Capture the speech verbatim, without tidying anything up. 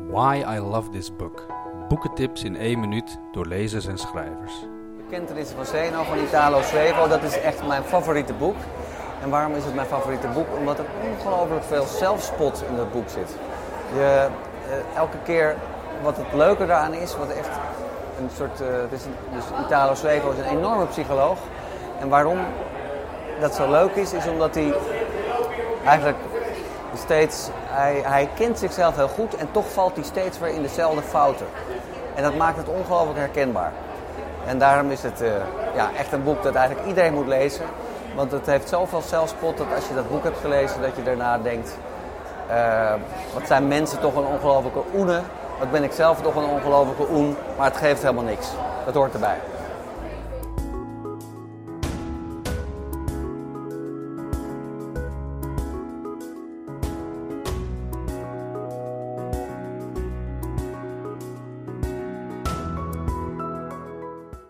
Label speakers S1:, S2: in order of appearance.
S1: Why I Love This Book. Boekentips in één minuut door lezers en schrijvers.
S2: Kenteris van Zeno van Italo Svevo, dat is echt mijn favoriete boek. En waarom is het mijn favoriete boek? Omdat er ongelooflijk veel zelfspot in dat boek zit. Je, eh, elke keer wat het leuke daaraan is, wat echt een soort, uh, het is een, dus Italo Svevo is een enorme psycholoog. En waarom dat zo leuk is, is omdat hij eigenlijk steeds, hij, hij kent zichzelf heel goed en toch valt hij steeds weer in dezelfde fouten. En dat maakt het ongelooflijk herkenbaar. En daarom is het uh, ja, echt een boek dat eigenlijk iedereen moet lezen. Want het heeft zoveel zelfspot dat als je dat boek hebt gelezen, dat je daarna denkt, uh, wat zijn mensen toch een ongelofelijke oene. Wat ben ik zelf toch een ongelofelijke oen. Maar het geeft helemaal niks. Dat hoort erbij.